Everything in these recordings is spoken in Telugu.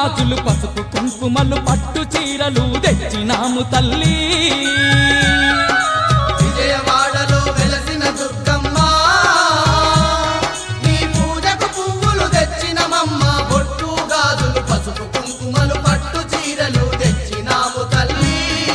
గాజులు పసుపు కుంకుమలు పట్టు చీరలు తెచ్చినాము తల్లి విజయవాడలో వెలసిన దుర్గమ్మ నీ పూజకు పువ్వులు తెచ్చినమమ్మ బొట్టు గాజులు పసుపు కుంకుమలు పట్టు చీరలు తెచ్చినాము తల్లి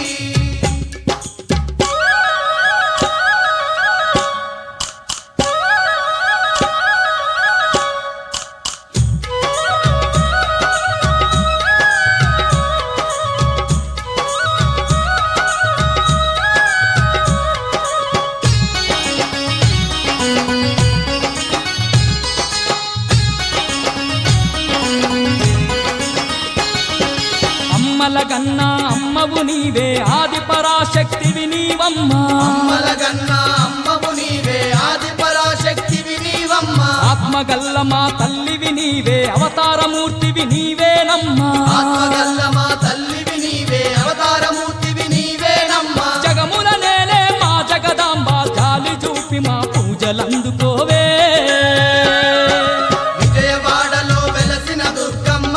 అమ్మలగన్నా అమ్మవు నీవే ఆది పరాశక్తివి నీవమ్మ అమ్మలగన్నా అమ్మవు నీవే ఆది పరాశక్తివి నీవమ్మ ఆత్మగల్ల మా తల్లివి నీవే అవతారమూర్తివి నీవేనమ్మా ఆత్మగల్ల మా తల్లివి నీవే అవతారమూర్తివి నీవేనమ్మ జగముల నేలే మా జగదాంబ జాలి చూపి మా పూజలందుకోవే విజయవాడలో వెలసిన దుర్గమ్మ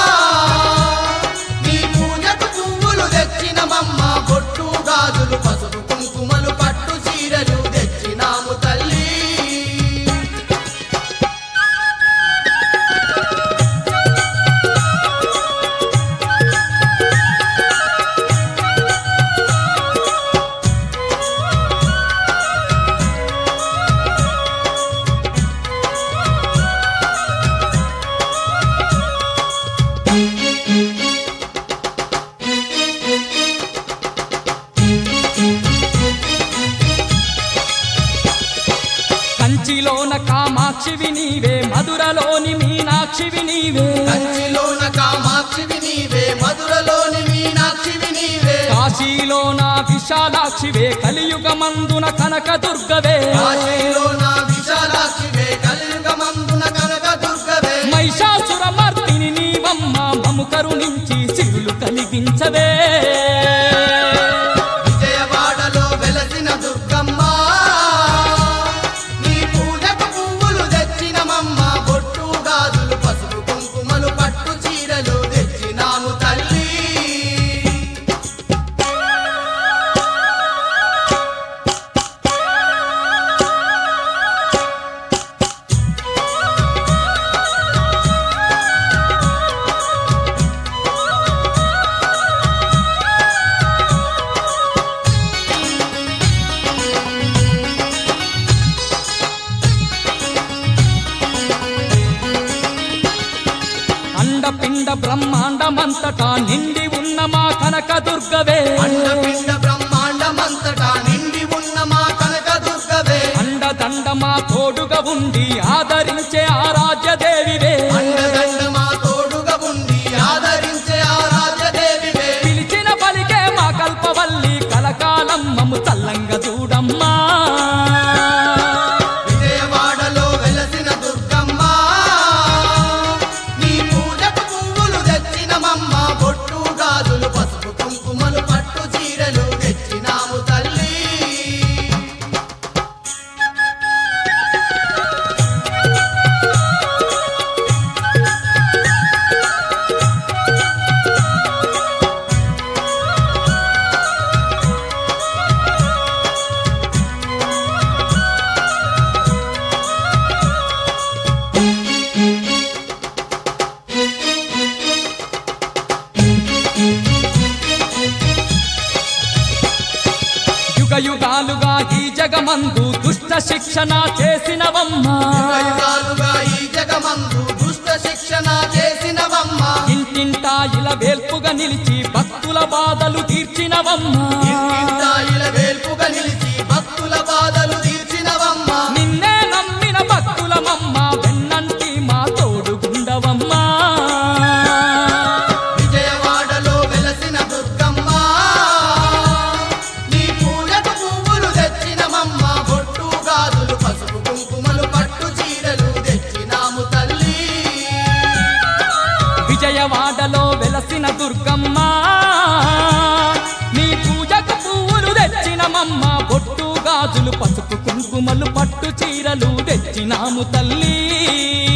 నీ పూజకు పువ్వులు తెచ్చినమమ్మ బొట్టు గాజులు పసుపు కుంకుమలు పట్టు చీరలు తెచ్చినాము తల్లి కంచిలోన కామాక్షివి నీవే మధురలోని మీనాక్షివి నీవే కంచిలోన కామాక్షివి నీవే మధురలోని మీనాక్షివి నీవే కాశీలోన విశాలాక్షివే కలియుగమందున కనక దుర్గవే కాశీలోన విశాలాక్షివే కలియుగమందున కనక దుర్గవే మహిషాసురమర్దిని నీవమ్మ మము కరుణించి సిరులు కలిగించవే విజయవాడలో వెలసిన దుర్గమ్మ నీ పూజకు పువ్వులు తెచ్చినమమ్మ బొట్టు గాజులు పసుపు కుంకుమలు పట్టు చీరలు తెచ్చినాము తల్లి అండపిండ బ్రహ్మాండమంతటా నిండి ఉన్న మా కనక దుర్గవే అండపిండ బ్రహ్మాండమంతటా నిండి ఉన్న మా కనక దుర్గవే అండదండ మా తోడుగా ఉండి ఆదరించే ఆరాధ్యదేవివే అండదండ మా తోడుగా ఉండి ఆదరించే ఆరాధ్యదేవివే పిలిచిన పలికే మా కల్పవల్లి కలకాలం మము చల్లంగా చూడమ్మా విజయవాడలో వెలసిన దుర్గమ్మ నీ పూజకు పువ్వులు తెచ్చినమమ్మ బొట్టు గాజులు పసుపు కుంకుమలు పట్టు చీరలు తెచ్చినాము తల్లి యుగ యుగాలుగా ఈ జగమందు దుష్ట శిక్షణ చేసినవమ్మ యుగాలుగా ఈ జగమందు దుష్ట శిక్షణ చేసినవమ్మ ఇంటింటా ఇలా వేల్పుగా నిలిచి భక్తుల బాధలు తీర్చినవమ్మ ఇంటింటా ఇలా వేల్పుగా నిలిచి భక్తుల బాధలు తీర్చినవమ్మ నిన్నే నమ్మిన భక్తులమమ్మ వెన్నంటి మా తోడుగుండవమ్మా విజయవాడలో వెలసిన దుర్గమ్మ నీ పూజకు పువ్వులు తెచ్చినమమ్మ బొట్టు గాజులు పసుపు కుంకుమలు పట్టు చీరలు తెచ్చినాము తల్లి విజయవాడలో వెలసిన దుర్గమ్మ నీ పూజకు పువ్వులు తెచ్చినమమ్మ బొట్టు గాజులు పసుపు కుంకుమలు పట్టు చీరలు తెచ్చినాము తల్లి